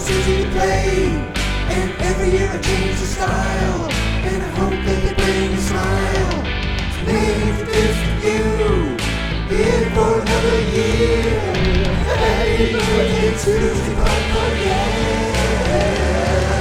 it's easy to play, and every year I change the style, and I hope that they bring a smile. So they introduce to you, in for another year. Hey, it's Tuesday Popcorn, yeah.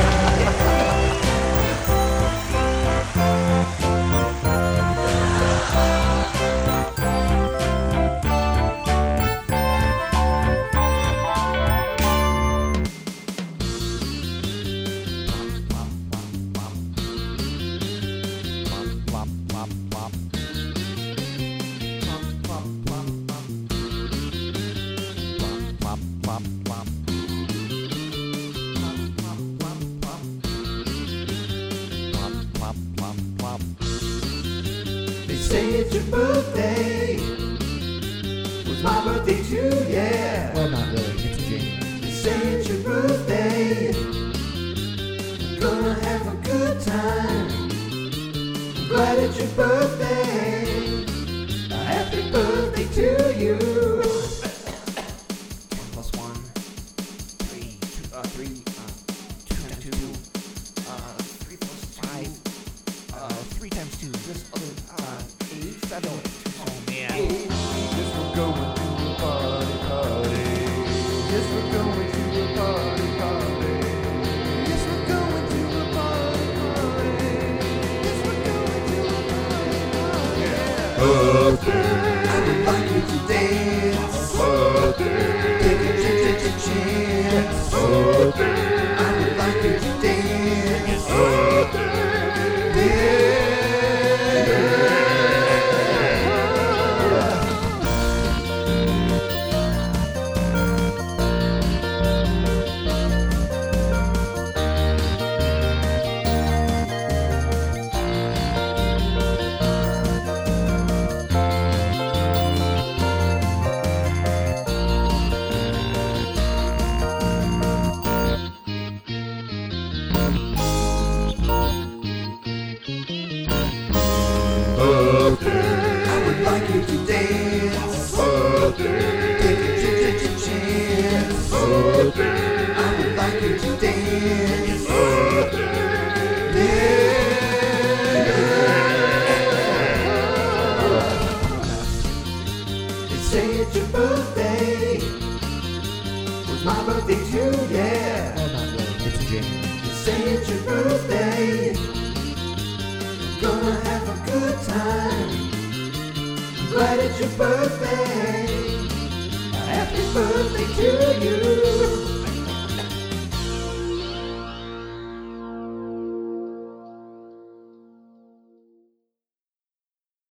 They say it's your birthday. Was my birthday too, yeah. Well, not really. It's a dream. They say it's your birthday. We're gonna have a good time. I'm glad it's your birthday. A happy birthday to you. 10 plus 1, 3, 2, 2, 3 plus 5, 3 times 2, this other, 8, 7, oh man. Yes, we're going to a party, party. Yes, we're going to a party, party. Yes, we're going to a party, party. Yes, we're going to a party, party. I would like you to dance. Take a chance. I would like you to dance. I would like you to dance. Take a chance. I would like you to dance. They say it's your birthday. Was my birthday too, yeah. Well, not really. It's a dream. They say it's your birthday. We're gonna have a good time. I'm glad it's your birthday. A happy birthday to you.